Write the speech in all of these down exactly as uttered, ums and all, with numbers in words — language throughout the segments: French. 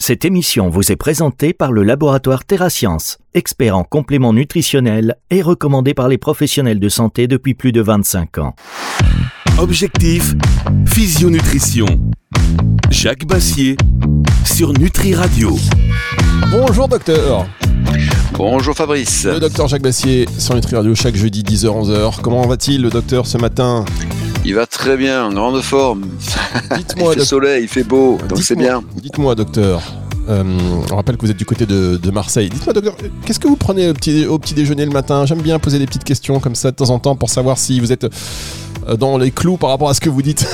Cette émission vous est présentée par le laboratoire TerraScience, expert en compléments nutritionnels et recommandé par les professionnels de santé depuis plus de vingt-cinq ans. Objectif, physionutrition. Jacques Bassier sur Nutri Radio. Bonjour docteur. Bonjour Fabrice. Le docteur Jacques Bassier sur Nutri Radio chaque jeudi dix heures onze heures. Comment va-t-il le docteur ce matin ? Il va très bien, en grande forme. Dites-moi, il fait doc... soleil, il fait beau, donc dites-moi, c'est bien. Dites-moi docteur, euh, on rappelle que vous êtes du côté de, de Marseille. Dites-moi docteur, qu'est-ce que vous prenez au petit, au petit déjeuner le matin ? J'aime bien poser des petites questions comme ça de temps en temps pour savoir si vous êtes dans les clous par rapport à ce que vous dites.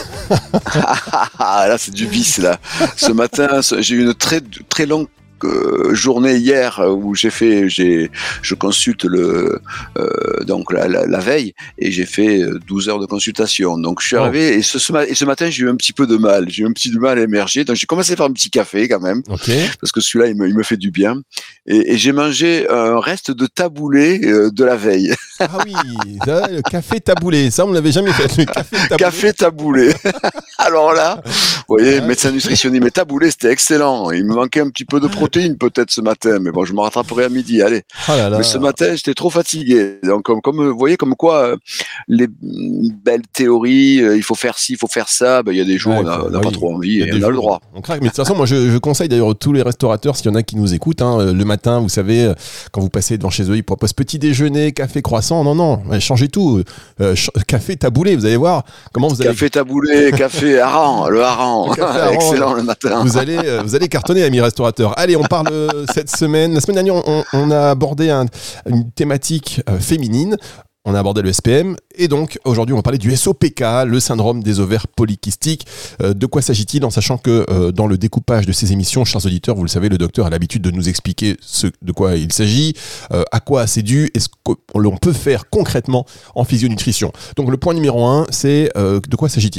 Là c'est du vice là. Ce matin j'ai eu une très, très longue Euh, journée hier où j'ai fait, j'ai, je consulte le euh, donc la, la, la veille et j'ai fait douze heures de consultation. Donc je suis arrivé oh. et, ce, ce, et ce matin j'ai eu un petit peu de mal, j'ai eu un petit peu de mal à émerger. Donc j'ai commencé par un petit café quand même, okay. parce que celui-là il me, il me fait du bien. Et, et j'ai mangé un reste de taboulé euh, de la veille. Ah oui, ça, le café taboulé, ça on l'avait jamais fait. Le café taboulé. Café taboulé. Alors là, vous voyez, ouais. Médecin nutritionniste, mais taboulé c'était excellent. Il me manquait un petit peu de protéines peut-être ce matin, mais bon, je me rattraperai à midi, allez. Oh là là. Mais ce matin, j'étais trop fatigué. Donc, comme, comme vous voyez, comme quoi, euh, les belles théories, euh, il faut faire ci, il faut faire ça, ben, il y a des jours où ouais, on n'a oui. pas trop envie et on a le droit. On craque, mais de toute façon, moi, je, je conseille d'ailleurs tous les restaurateurs, s'il y en a qui nous écoutent, hein, le matin, vous savez, quand vous passez devant chez eux, ils proposent petit déjeuner, café, croissant. Non, non, changez tout. Euh, ch- café taboulé, vous allez voir comment vous allez. Café taboulé, café hareng, le hareng. Excellent le matin. Vous allez, vous allez cartonner, amis restaurateurs. Allez, on parle cette semaine. La semaine dernière, on, on a abordé un, une thématique euh, féminine. On a abordé le S P M et donc aujourd'hui on va parler du S O P K, le syndrome des ovaires polykystiques. Euh, de quoi s'agit-il en sachant que euh, dans le découpage de ces émissions, chers auditeurs, vous le savez, le docteur a l'habitude de nous expliquer ce, de quoi il s'agit, euh, à quoi c'est dû et ce qu'on peut faire concrètement en physionutrition. Donc le point numéro un, c'est euh, de quoi s'agit-il ?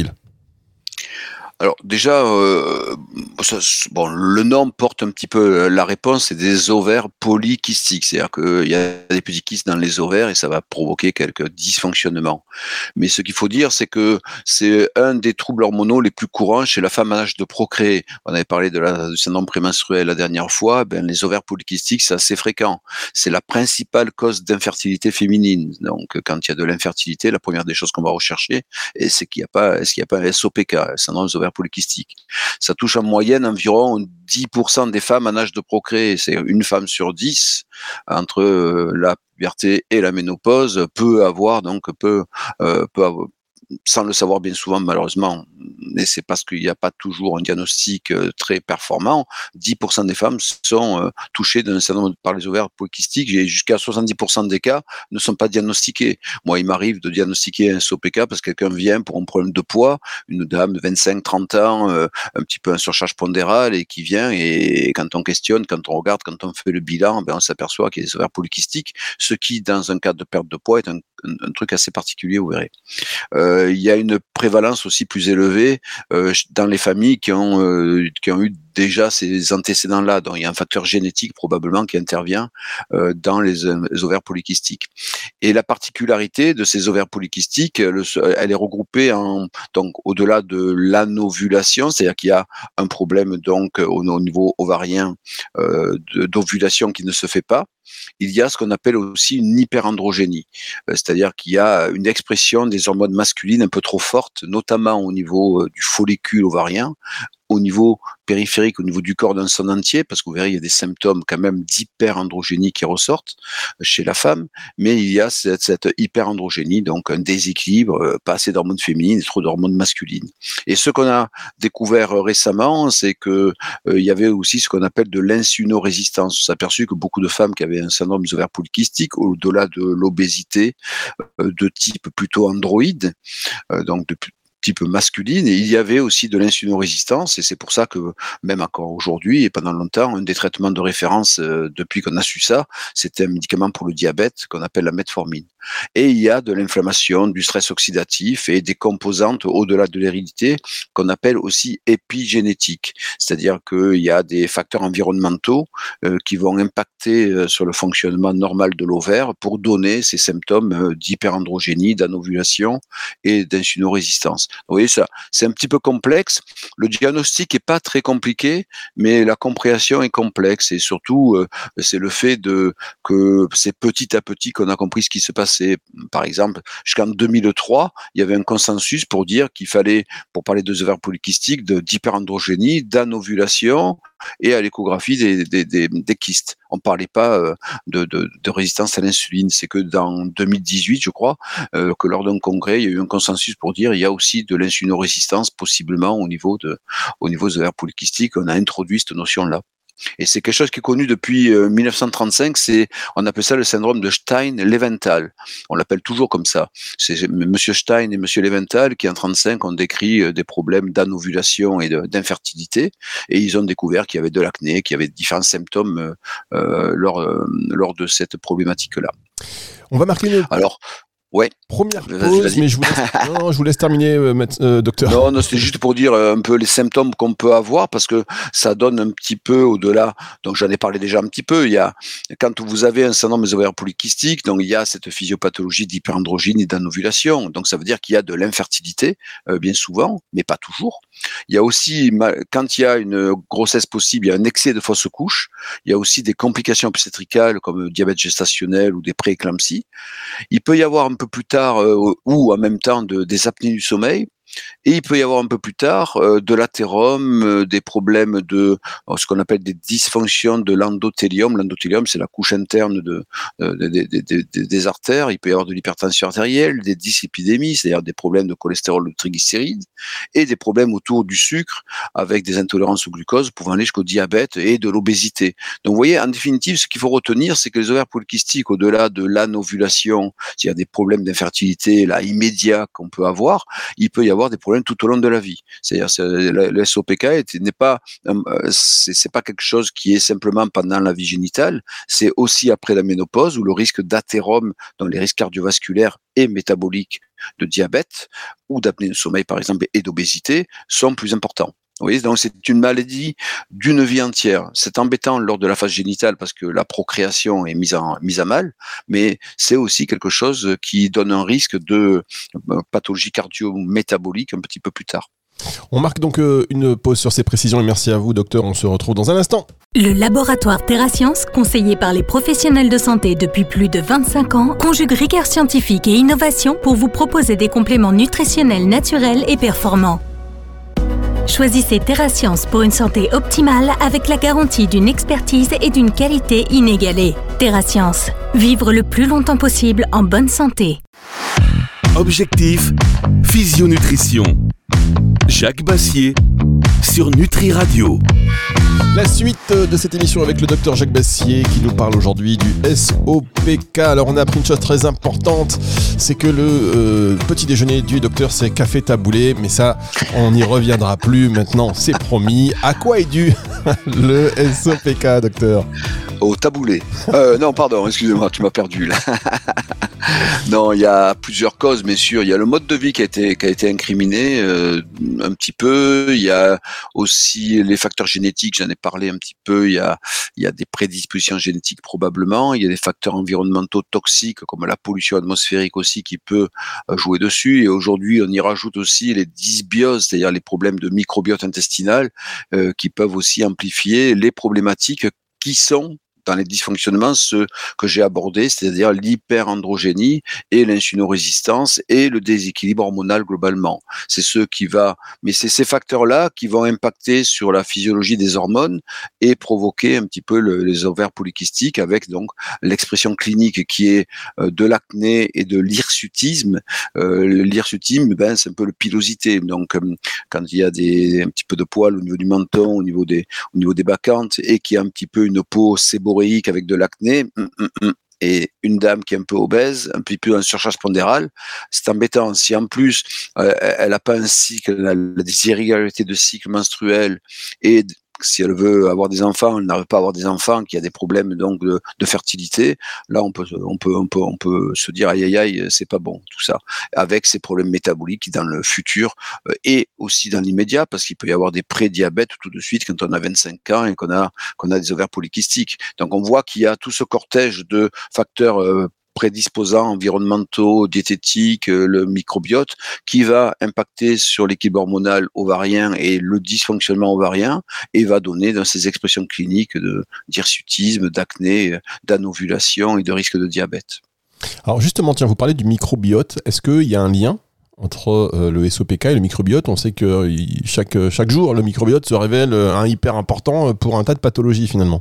Alors déjà, euh, ça, bon, le nom porte un petit peu la réponse, c'est des ovaires polykystiques, c'est-à-dire qu'il y a des petits kystes dans les ovaires et ça va provoquer quelques dysfonctionnements. Mais ce qu'il faut dire, c'est que c'est un des troubles hormonaux les plus courants chez la femme à l'âge de procréer. On avait parlé de la, du syndrome prémenstruel la dernière fois, ben, les ovaires polykystiques, c'est assez fréquent. C'est la principale cause d'infertilité féminine. Donc quand il y a de l'infertilité, la première des choses qu'on va rechercher, et c'est qu'il n'y a pas, est-ce qu'il n'y a pas un S O P K, le syndrome des ovaires polykystiques. Ça touche en moyenne environ dix pour cent des femmes en âge de procréer. C'est une femme sur dix entre la puberté et la ménopause peut avoir donc peut euh, peut avoir, sans le savoir bien souvent malheureusement, mais c'est parce qu'il n'y a pas toujours un diagnostic très performant, dix pour cent des femmes sont euh, touchées d'un syndrome par les ovaires polykystiques, et jusqu'à soixante-dix pour cent des cas ne sont pas diagnostiqués. Moi, il m'arrive de diagnostiquer un S O P K parce que quelqu'un vient pour un problème de poids, une dame de vingt-cinq trente ans, euh, un petit peu en surcharge pondérale, et qui vient, et quand on questionne, quand on regarde, quand on fait le bilan, ben on s'aperçoit qu'il y a des ovaires polykystiques, ce qui, dans un cas de perte de poids, est un, un, un truc assez particulier, vous verrez. Euh, il y a une prévalence aussi plus élevée euh, dans les familles qui ont euh, qui ont eu déjà ces antécédents-là. Donc il y a un facteur génétique probablement qui intervient euh, dans les, les ovaires polykystiques. Et la particularité de ces ovaires polykystiques, le, elle est regroupée en donc au-delà de l'anovulation, c'est-à-dire qu'il y a un problème donc au, au niveau ovarien euh, de, d'ovulation qui ne se fait pas. Il y a ce qu'on appelle aussi une hyperandrogénie, c'est-à-dire qu'il y a une expression des hormones masculines un peu trop forte, notamment au niveau du follicule ovarien, au niveau périphérique, au niveau du corps dans son entier, parce que vous verrez, il y a des symptômes quand même d'hyperandrogénie qui ressortent chez la femme, mais il y a cette, cette hyperandrogénie, donc un déséquilibre, pas assez d'hormones féminines et trop d'hormones masculines. Et ce qu'on a découvert récemment, c'est que euh, il y avait aussi ce qu'on appelle de l'insulinorésistance. On s'est aperçu que beaucoup de femmes qui avaient un syndrome des ovaires polykystiques, au-delà de l'obésité, euh, de type plutôt androïde, euh, donc de type masculine, et il y avait aussi de l'insulinorésistance, et c'est pour ça que même encore aujourd'hui et pendant longtemps, un des traitements de référence euh, depuis qu'on a su ça, c'était un médicament pour le diabète qu'on appelle la metformine. Et il y a de l'inflammation, du stress oxydatif et des composantes au-delà de l'hérédité qu'on appelle aussi épigénétiques, c'est-à-dire qu'il y a des facteurs environnementaux euh, qui vont impacter euh, sur le fonctionnement normal de l'ovaire pour donner ces symptômes euh, d'hyperandrogénie, d'anovulation et d'insulinorésistance. Vous voyez ça, c'est un petit peu complexe. Le diagnostic est pas très compliqué, mais la compréhension est complexe et surtout euh, c'est le fait de que c'est petit à petit qu'on a compris ce qui se passait. Par exemple, jusqu'en deux mille trois, il y avait un consensus pour dire qu'il fallait, pour parler de ovaires polykystiques, de d'hyperandrogénie, d'anovulation et à l'échographie des, des, des, des kystes. On parlait pas euh, de, de, de résistance à l'insuline. C'est que dans deux mille dix-huit, je crois, euh, que lors d'un congrès, il y a eu un consensus pour dire il y a aussi de l'insulinorésistance possiblement au niveau de, au niveau des ovaires polykystiques. On a introduit cette notion-là. Et c'est quelque chose qui est connu depuis euh, mille neuf cent trente-cinq, c'est, on appelle ça le syndrome de Stein-Leventhal. On l'appelle toujours comme ça. C'est Monsieur Stein et Monsieur Leventhal qui en trente-cinq ont décrit euh, des problèmes d'anovulation et de, d'infertilité, et ils ont découvert qu'il y avait de l'acné, qu'il y avait différents symptômes euh, euh, lors, euh, lors de cette problématique-là. On va marquer une... Alors, ouais. Première Vas-y, pause, vas-y. mais je vous laisse, non, je vous laisse terminer, euh, maître- euh, docteur. Non, non, c'était juste pour dire euh, un peu les symptômes qu'on peut avoir parce que ça donne un petit peu au-delà. Donc j'en ai parlé déjà un petit peu. Il y a quand vous avez un syndrome des ovaires polykystiques, donc il y a cette physiopathologie d'hyperandrogynie et d'anovulation. Donc ça veut dire qu'il y a de l'infertilité euh, bien souvent, mais pas toujours. Il y a aussi quand il y a une grossesse possible, il y a un excès de fausses couches. Il y a aussi des complications obstétricales comme le diabète gestationnel ou des prééclampsies. Il peut y avoir un peu plus tard euh, ou en même temps de, des apnées du sommeil. Et il peut y avoir un peu plus tard euh, de l'athérome, euh, des problèmes de euh, ce qu'on appelle des dysfonctions de l'endothélium. L'endothélium, c'est la couche interne de, euh, de, de, de, de, des artères. Il peut y avoir de l'hypertension artérielle, des dyslipidémies, c'est-à-dire des problèmes de cholestérol ou de triglycérides, et des problèmes autour du sucre, avec des intolérances au glucose, pouvant aller jusqu'au diabète et de l'obésité. Donc, vous voyez, en définitive, ce qu'il faut retenir, c'est que les ovaires polykystiques, au-delà de l'anovulation, s'il y a des problèmes d'infertilité là immédiats qu'on peut avoir, il peut y avoir des problèmes tout au long de la vie. C'est-à-dire, c'est, le, le S O P K n'est pas, euh, c'est, c'est pas quelque chose qui est simplement pendant la vie génitale, c'est aussi après la ménopause où le risque d'athérome, donc les risques cardiovasculaires et métaboliques de diabète ou d'apnée de sommeil par exemple et d'obésité sont plus importants. Vous voyez, donc c'est une maladie d'une vie entière. C'est embêtant lors de la phase génitale parce que la procréation est mise, en, mise à mal, mais c'est aussi quelque chose qui donne un risque de pathologie cardio-métabolique un petit peu plus tard. On marque donc euh, une pause sur ces précisions et merci à vous, docteur. On se retrouve dans un instant. Le laboratoire TerraScience, conseillé par les professionnels de santé depuis plus de vingt-cinq ans, conjugue rigueur scientifique et innovation pour vous proposer des compléments nutritionnels naturels et performants. Choisissez TerraScience pour une santé optimale avec la garantie d'une expertise et d'une qualité inégalée. TerraScience, vivre le plus longtemps possible en bonne santé. Objectif, physionutrition. Jacques Bassier sur Nutri Radio. La suite de cette émission avec le docteur Jacques Bassier qui nous parle aujourd'hui du S O P K. Alors on a appris une chose très importante, c'est que le euh, petit déjeuner du docteur c'est café taboulé, mais ça on n'y reviendra plus maintenant, c'est promis. À quoi est dû le S O P K, docteur ? Au taboulé. Euh, non, pardon, excusez-moi, tu m'as perdu là. Non, il y a plusieurs causes, bien sûr. Il y a le mode de vie qui a été, qui a été incriminé euh, un petit peu. Il y a aussi les facteurs génétiques, j'en ai parlé un petit peu. Il y a, il y a des prédispositions génétiques probablement. Il y a des facteurs environnementaux toxiques comme la pollution atmosphérique aussi qui peut jouer dessus. Et aujourd'hui, on y rajoute aussi les dysbioses, c'est-à-dire les problèmes de microbiote intestinal euh, qui peuvent aussi amplifier les problématiques qui sont dans les dysfonctionnements, ceux que j'ai abordés, c'est-à-dire l'hyperandrogénie et l'insulinorésistance et le déséquilibre hormonal globalement. C'est ceux qui va, mais c'est ces facteurs-là qui vont impacter sur la physiologie des hormones et provoquer un petit peu le, les ovaires polykystiques avec donc l'expression clinique qui est euh, de l'acné et de l'hirsutisme. Euh, l'hirsutisme, ben c'est un peu le pilosité. Donc euh, quand il y a des un petit peu de poils au niveau du menton, au niveau des au niveau des bacchantes et qui a un petit peu une peau séborrheique avec de l'acné hum, hum, hum, et une dame qui est un peu obèse, un petit peu en surcharge pondérale, c'est embêtant. Si en plus euh, elle n'a pas un cycle, la, la irrégularité de cycle menstruel et si elle veut avoir des enfants, elle n'arrive pas à avoir des enfants, qu'il y a des problèmes donc de, de fertilité, là on peut, on peut, on peut, on peut se dire aïe aïe aïe, c'est pas bon tout ça. Avec ces problèmes métaboliques qui dans le futur euh, et aussi dans l'immédiat, parce qu'il peut y avoir des pré-diabètes tout de suite quand on a vingt-cinq ans et qu'on a qu'on a des ovaires polykystiques. Donc on voit qu'il y a tout ce cortège de facteurs euh, prédisposants environnementaux, diététiques, le microbiote, qui va impacter sur l'équilibre hormonal ovarien et le dysfonctionnement ovarien, et va donner dans ces expressions cliniques de d'hirsutisme, d'acné, d'anovulation et de risque de diabète. Alors justement, tiens, vous parlez du microbiote. Est-ce qu'il y a un lien entre euh, le S O P K et le microbiote? On sait que euh, chaque, chaque jour, le microbiote se révèle euh, un hyper important pour un tas de pathologies finalement.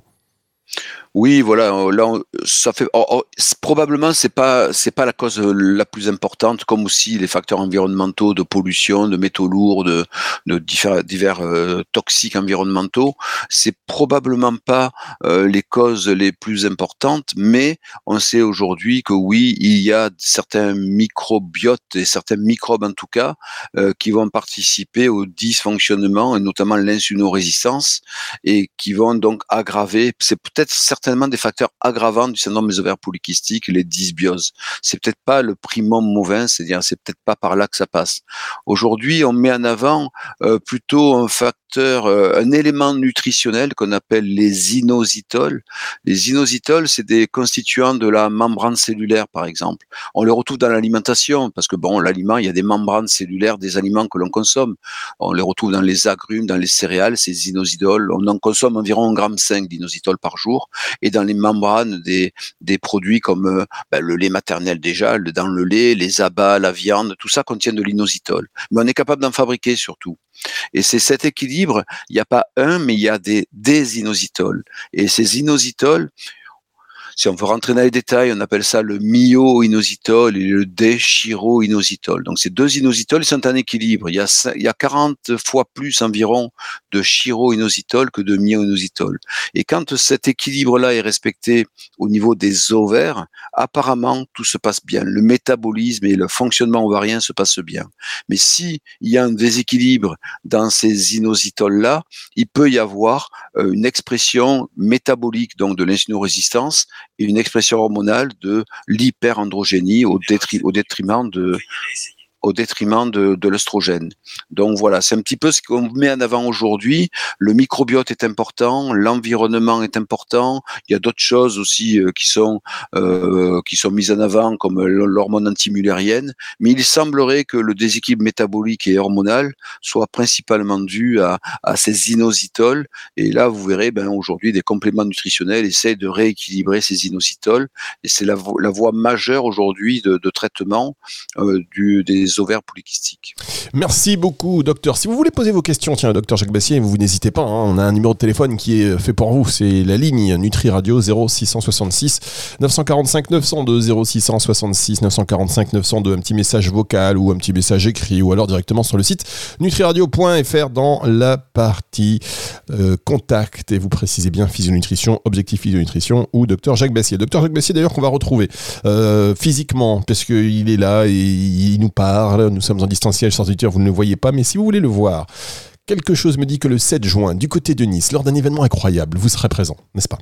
Oui, voilà, là, ça fait oh, oh, c'est, probablement c'est pas c'est pas la cause la plus importante, comme aussi les facteurs environnementaux de pollution, de métaux lourds, de, de divers, divers euh, toxiques environnementaux. C'est probablement pas euh, les causes les plus importantes, mais on sait aujourd'hui que oui, il y a certains microbiotes et certains microbes en tout cas euh, qui vont participer au dysfonctionnement et notamment l'insulinorésistance et qui vont donc aggraver. C'est peut-être certainement des facteurs aggravants du syndrome des ovaires polykystiques, les dysbioses. C'est peut-être pas le primum movens, c'est-à-dire c'est peut-être pas par là que ça passe. Aujourd'hui, on met en avant euh, plutôt un facteur, euh, un élément nutritionnel qu'on appelle les inositols. Les inositols, c'est des constituants de la membrane cellulaire, par exemple. On les retrouve dans l'alimentation, parce que bon, l'aliment, il y a des membranes cellulaires des aliments que l'on consomme. On les retrouve dans les agrumes, dans les céréales, ces inositols. On en consomme environ un virgule cinq grammes d'inositol par jour. Et dans les membranes des, des produits comme euh, ben, le lait maternel déjà, le, dans le lait, les abats, la viande, tout ça contient de l'inositol. Mais on est capable d'en fabriquer surtout. Et c'est cet équilibre, il n'y a pas un, mais il y a des, des inositols. Et ces inositols, si on veut rentrer dans les détails, on appelle ça le myo-inositol et le déchiro-inositol. Donc ces deux inositols sont en équilibre. Il y a, il y a quarante fois plus environ de chiro-inositol que de myo-inositol. Et quand cet équilibre-là est respecté au niveau des ovaires, apparemment tout se passe bien. Le métabolisme et le fonctionnement ovarien se passent bien. Mais si il y a un déséquilibre dans ces inositols-là, il peut y avoir euh, une expression métabolique donc de l'insulinorésistance et une expression hormonale de l'hyperandrogénie au, détri- au détriment de au détriment de, de l'œstrogène. Donc voilà, c'est un petit peu ce qu'on met en avant aujourd'hui. Le microbiote est important, l'environnement est important. Il y a d'autres choses aussi euh, qui sont euh, qui sont mises en avant, comme l'hormone antimullérienne. Mais il semblerait que le déséquilibre métabolique et hormonal soit principalement dû à, à ces inositols. Et là, vous verrez, ben aujourd'hui, des compléments nutritionnels essayent de rééquilibrer ces inositols. Et c'est la, vo- la voie majeure aujourd'hui de, de traitement euh, du des ovaires polykystiques. Merci beaucoup, docteur. Si vous voulez poser vos questions, tiens, docteur Jacques Bassier, vous, vous n'hésitez pas, hein, on a un numéro de téléphone qui est fait pour vous, c'est la ligne Nutri Radio zéro six cent soixante-six neuf cent quarante-cinq neuf cent deux, zéro six cent soixante-six neuf cent quarante-cinq neuf cent deux, un petit message vocal ou un petit message écrit ou alors directement sur le site nutriradio point f r dans la partie euh, contact et vous précisez bien physionutrition, objectif physionutrition ou docteur Jacques Bassier. Docteur Jacques Bassier d'ailleurs qu'on va retrouver euh, physiquement parce qu'il est là et il nous parle. Nous sommes en distanciel, chers auditeurs, vous ne le voyez pas, mais si vous voulez le voir, quelque chose me dit que le sept juin, du côté de Nice, lors d'un événement incroyable, vous serez présent, n'est-ce pas ?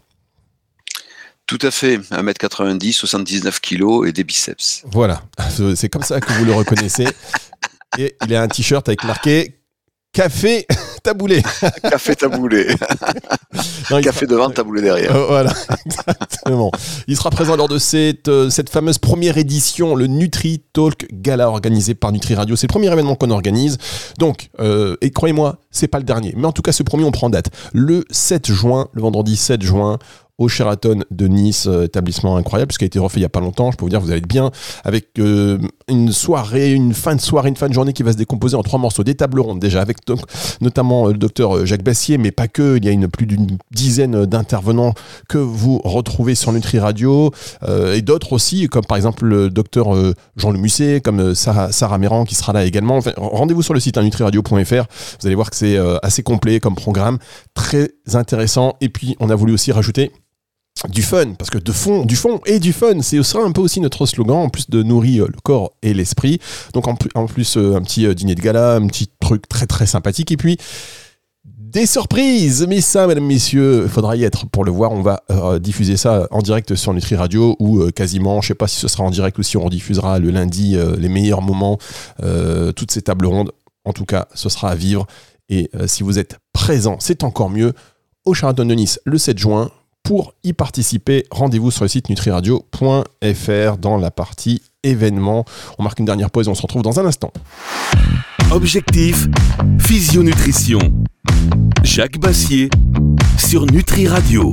Tout à fait, un mètre quatre-vingt-dix, soixante-dix-neuf kilos et des biceps. Voilà, c'est comme ça que vous le reconnaissez. Et il a un t-shirt avec marqué Café Taboulé. Café Taboulé. Non, Café sera... devant, Taboulé derrière. Euh, voilà, exactement. Il sera présent lors de cette, euh, cette fameuse première édition, le Nutri Talk Gala organisé par Nutri Radio. C'est le premier événement qu'on organise. Donc, euh, et croyez-moi, c'est pas le dernier. Mais en tout cas, ce premier, on prend date. Le sept juin, le vendredi sept juin, au Sheraton de Nice, établissement incroyable, puisqu'il a été refait il n'y a pas longtemps, je peux vous dire que vous allez être bien, avec euh, une soirée, une fin de soirée, une fin de journée qui va se décomposer en trois morceaux, des tables rondes déjà, avec donc, notamment le docteur Jacques Bassier, mais pas que, il y a une, plus d'une dizaine d'intervenants que vous retrouvez sur Nutri Radio, euh, et d'autres aussi, comme par exemple le docteur euh, Jean Le Musset, comme Sarah, Sarah Méran qui sera là également. Enfin, rendez-vous sur le site hein, nutriradio point f r, vous allez voir que c'est euh, assez complet comme programme, très intéressant, et puis on a voulu aussi rajouter du fun, parce que de fond, du fond et du fun, c'est ça un peu aussi notre slogan, en plus de nourrir le corps et l'esprit. Donc en plus, en plus un petit dîner de gala, un petit truc très très sympathique, et puis des surprises. Mais ça, mesdames, messieurs, il faudra y être pour le voir. On va euh, diffuser ça en direct sur Nutri Radio, ou euh, quasiment, je sais pas si ce sera en direct ou si on rediffusera le lundi euh, les meilleurs moments, euh, toutes ces tables rondes. En tout cas, ce sera à vivre, et euh, si vous êtes présent, c'est encore mieux, au Sheraton de Nice le sept juin, Pour y participer, rendez-vous sur le site nutriradio point f r dans la partie événements. On marque une dernière pause et on se retrouve dans un instant. Objectif, physionutrition. Jacques Bassier sur Nutri Radio.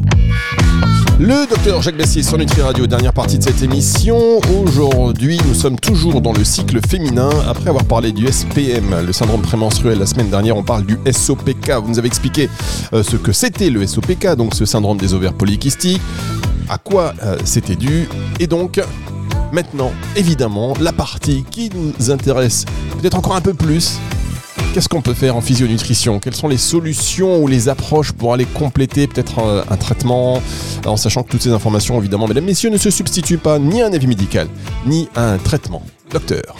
Le docteur Jacques Bassier sur Nutri Radio, dernière partie de cette émission. Aujourd'hui, nous sommes toujours dans le cycle féminin. Après avoir parlé du S P M, le syndrome prémenstruel, la semaine dernière, on parle du S O P K. Vous nous avez expliqué euh, ce que c'était le S O P K, donc ce syndrome des ovaires polykystiques, à quoi euh, c'était dû. Et donc, maintenant, évidemment, la partie qui nous intéresse peut-être encore un peu plus. Qu'est-ce qu'on peut faire en physionutrition ? Quelles sont les solutions ou les approches pour aller compléter peut-être un, un traitement, en sachant que toutes ces informations, évidemment, mesdames, messieurs, ne se substituent pas ni à un avis médical, ni à un traitement. Docteur.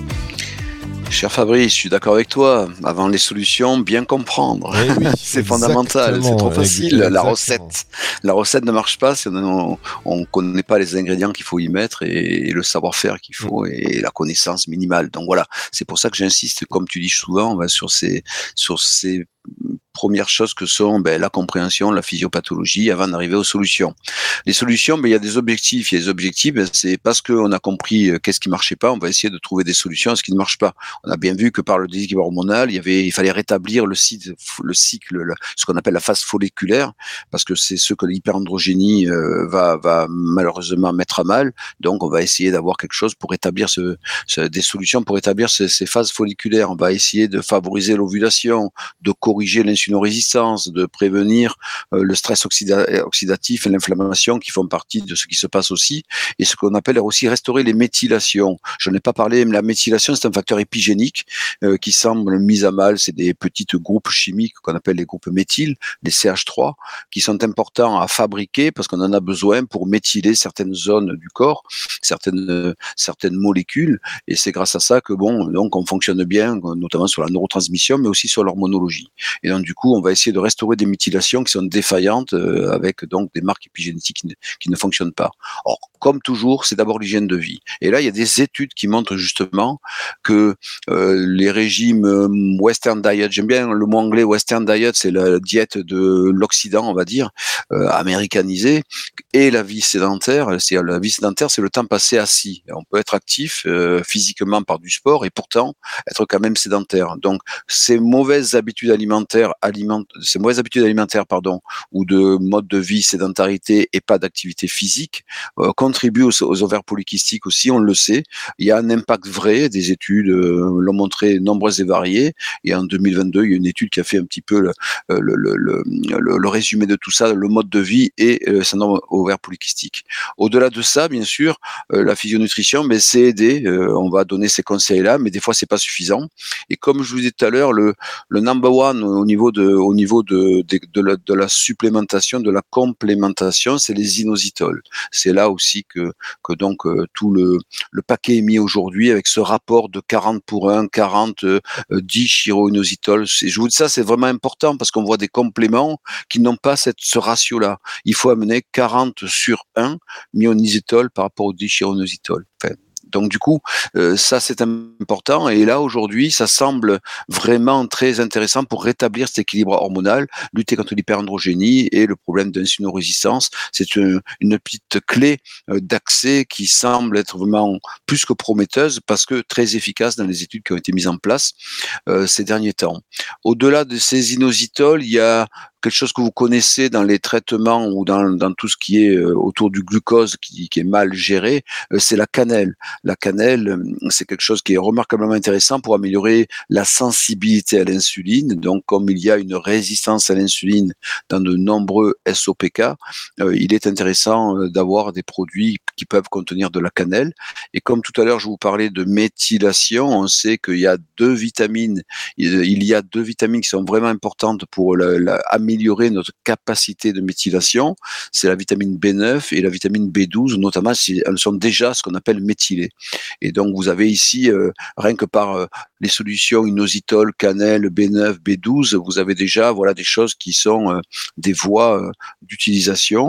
Cher Fabrice, je suis d'accord avec toi. Avant les solutions, bien comprendre. Eh oui, c'est fondamental, c'est trop facile. Exactement. La recette, la recette ne marche pas si on ne connaît pas les ingrédients qu'il faut y mettre et, et le savoir-faire qu'il faut et la connaissance minimale. Donc voilà, c'est pour ça que j'insiste, comme tu dis souvent, ben, sur ces, sur ces premières choses que sont ben, la compréhension, la physiopathologie, avant d'arriver aux solutions. Les solutions, ben, il y a des objectifs. Il y a des objectifs, ben, c'est parce qu'on a compris euh, qu'est-ce qui marchait pas, on va essayer de trouver des solutions à ce qui ne marche pas. On a bien vu que par le déséquilibre hormonal, il y avait, il fallait rétablir le cycle, le cycle, le, ce qu'on appelle la phase folliculaire, parce que c'est ce que l'hyperandrogénie euh, va, va malheureusement mettre à mal. Donc, on va essayer d'avoir quelque chose pour rétablir ce, ce, des solutions pour rétablir ces, ces phases folliculaires. On va essayer de favoriser l'ovulation, de corriger l'insulinorésistance, de prévenir euh, le stress oxyda- oxydatif et l'inflammation qui font partie de ce qui se passe aussi, et ce qu'on appelle aussi restaurer les méthylations. Je n'ai pas parlé, mais la méthylation, c'est un facteur épigénique euh, qui semble mis à mal. C'est des petits groupes chimiques qu'on appelle les groupes méthyl, les C H trois, qui sont importants à fabriquer parce qu'on en a besoin pour méthyler certaines zones du corps, certaines, euh, certaines molécules, et c'est grâce à ça que bon, donc on fonctionne bien, notamment sur la neurotransmission, mais aussi sur l'hormonologie. Et donc, du coup, on va essayer de restaurer des méthylations qui sont défaillantes euh, avec donc des marques épigénétiques qui ne, qui ne fonctionnent pas. Or, comme toujours, c'est d'abord l'hygiène de vie. Et là, il y a des études qui montrent justement que euh, les régimes euh, Western Diet, j'aime bien le mot anglais Western Diet, c'est la diète de l'Occident, on va dire, euh, américanisée, et la vie sédentaire. C'est, la vie sédentaire, c'est le temps passé assis. On peut être actif euh, physiquement par du sport et pourtant être quand même sédentaire. Donc, ces mauvaises habitudes alimentaires, aliment, ces mauvaises habitudes alimentaires, pardon, ou de mode de vie, sédentarité et pas d'activité physique, euh, contribuent aux, aux ovaires polykystiques aussi, on le sait. Il y a un impact vrai, des études euh, l'ont montré nombreuses et variées, et en deux mille vingt-deux, il y a une étude qui a fait un petit peu le, le, le, le, le, le résumé de tout ça, le mode de vie et le euh, syndrome ovaire polykystique. Au-delà de ça, bien sûr, euh, la physionutrition, mais c'est aider, euh, on va donner ces conseils-là, mais des fois c'est pas suffisant. Et comme je vous disais tout à l'heure, le, le number one au niveau de, au niveau de, de, de, la, de la supplémentation, de la complémentation, c'est les inositols. C'est là aussi que, que donc euh, tout le, le paquet est mis aujourd'hui avec ce rapport de quarante pour un, quarante, euh, dix chiroinositol. C'est, je vous dis ça, c'est vraiment important parce qu'on voit des compléments qui n'ont pas cette, ce ratio-là. Il faut amener quarante sur un myonisitol par rapport au dix chiroinositol. Enfin, donc du coup, euh, ça c'est important, et là aujourd'hui, ça semble vraiment très intéressant pour rétablir cet équilibre hormonal, lutter contre l'hyperandrogénie et le problème d'insulinorésistance. C'est une, une petite clé euh, d'accès qui semble être vraiment plus que prometteuse parce que très efficace dans les études qui ont été mises en place euh, ces derniers temps. Au-delà de ces inositols, il y a quelque chose que vous connaissez dans les traitements ou dans, dans tout ce qui est euh, autour du glucose qui, qui est mal géré, euh, c'est la cannelle. La cannelle, euh, c'est quelque chose qui est remarquablement intéressant pour améliorer la sensibilité à l'insuline. Donc, comme il y a une résistance à l'insuline dans de nombreux S O P K, euh, il est intéressant euh, d'avoir des produits qui peuvent contenir de la cannelle. Et comme tout à l'heure, je vous parlais de méthylation, on sait qu'il y a deux vitamines, il y a deux vitamines qui sont vraiment importantes pour la, la, améliorer notre capacité de méthylation. C'est la vitamine B neuf et la vitamine B douze, notamment si elles sont déjà ce qu'on appelle méthylées. Et donc, vous avez ici, euh, rien que par euh, les solutions inositol, cannelle, B neuf, B douze, vous avez déjà voilà, des choses qui sont euh, des voies euh, d'utilisation.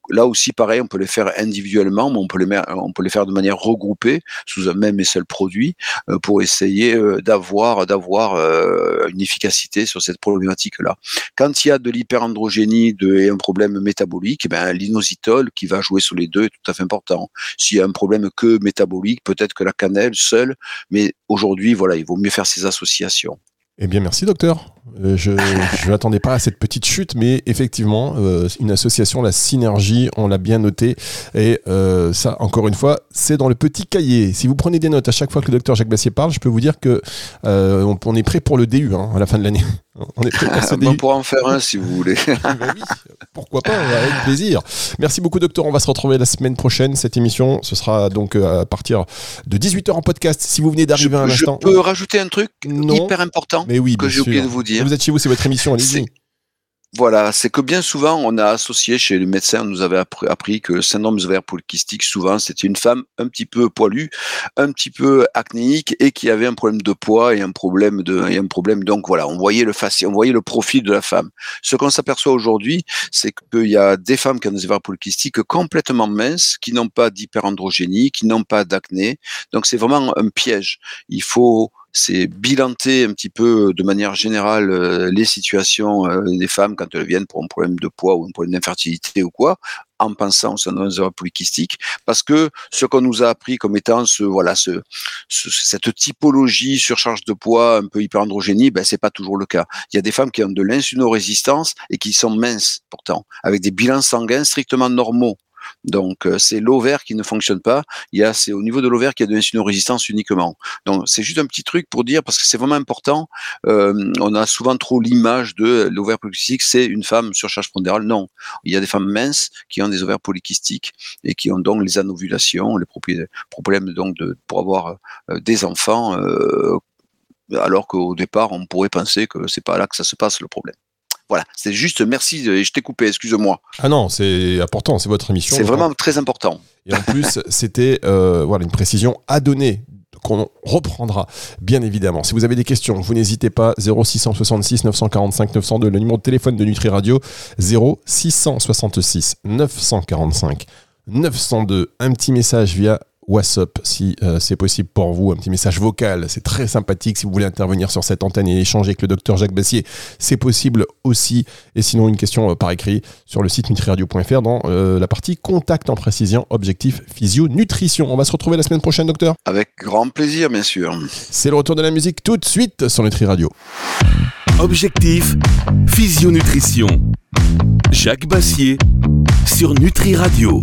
là aussi, pareil, on peut les faire individuellement, mais on peut les, mettre, on peut les faire de manière regroupée sous un même et seul produit euh, pour essayer euh, d'avoir, d'avoir euh, une efficacité sur cette problématique-là. Quand il y a de l'hyperandrogénie de, et un problème métabolique, eh ben, l'inositol qui va jouer sur les deux est tout à fait important. S'il y a un problème que métabolique, peut-être que la cannelle seule, mais aujourd'hui, voilà, il vaut mieux faire ces associations. Eh bien, merci docteur. Euh, je ne m'attendais pas à cette petite chute, mais effectivement, euh, une association, la synergie, on l'a bien noté. Et euh, ça, encore une fois, c'est dans le petit cahier. Si vous prenez des notes à chaque fois que le docteur Jacques Bassier parle, je peux vous dire que euh, on, on est prêt pour le D U hein, à la fin de l'année. On est prêt pour ce D U. On pourra en faire un si vous voulez. Ben oui, pourquoi pas, avec plaisir. Merci beaucoup docteur, on va se retrouver la semaine prochaine. Cette émission, ce sera donc à partir de dix-huit heures en podcast. Si vous venez d'arriver je, à un instant. Je peux rajouter un truc non, hyper important mais oui, que j'ai oublié de vous dire. Vous êtes chez vous, c'est votre émission, allez-y. Voilà, c'est que bien souvent, on a associé chez les médecins, on nous avait appris que le syndrome des ovaires polykystiques, souvent, c'était une femme un petit peu poilue, un petit peu acnéique et qui avait un problème de poids et un problème de, et un problème. Donc voilà, on voyait le faciès, on voyait le profil de la femme. Ce qu'on s'aperçoit aujourd'hui, c'est qu'il y a des femmes qui ont des ovaires polykystiques complètement minces, qui n'ont pas d'hyperandrogénie, qui n'ont pas d'acné. Donc c'est vraiment un piège. Il faut c'est bilanter un petit peu de manière générale euh, les situations euh, des femmes quand elles viennent pour un problème de poids ou un problème d'infertilité ou quoi, en pensant au syndrome des ovaires polykystiques, parce que ce qu'on nous a appris comme étant ce voilà ce, ce cette typologie surcharge de poids un peu hyperandrogénie, ben c'est pas toujours le cas. Il y a des femmes qui ont de l'insulino-résistance et qui sont minces pourtant, avec des bilans sanguins strictement normaux. Donc euh, c'est l'ovaire qui ne fonctionne pas. Il y a c'est au niveau de l'ovaire qu'il y a de l'insulino-résistance uniquement. Donc c'est juste un petit truc pour dire parce que c'est vraiment important. Euh, on a souvent trop l'image de l'ovaire polykystique, c'est une femme surcharge pondérale. Non, il y a des femmes minces qui ont des ovaires polykystiques et qui ont donc les anovulations, les problèmes donc de pour avoir euh, des enfants. Euh, alors qu'au départ on pourrait penser que c'est pas là que ça se passe le problème. Voilà, c'est juste, merci, je t'ai coupé, excuse-moi. Ah non, c'est important, c'est votre émission. C'est vraiment très important. Et en plus, c'était euh, voilà, une précision à donner, qu'on reprendra, bien évidemment. Si vous avez des questions, vous n'hésitez pas, zéro six cent soixante-six neuf cent quarante-cinq neuf cent deux, le numéro de téléphone de Nutri Radio, zéro six cent soixante-six neuf cent quarante-cinq neuf cent deux, un petit message via WhatsApp si euh, c'est possible pour vous, un petit message vocal, c'est très sympathique si vous voulez intervenir sur cette antenne et échanger avec le docteur Jacques Bassier, c'est possible aussi, et sinon une question euh, par écrit sur le site nutriradio point f r dans euh, la partie contact en précision objectif physio nutrition. On va se retrouver la semaine prochaine docteur. Avec grand plaisir bien sûr. C'est le retour de la musique tout de suite sur Nutri Radio. Objectif physio nutrition. Jacques Bassier sur Nutri Radio.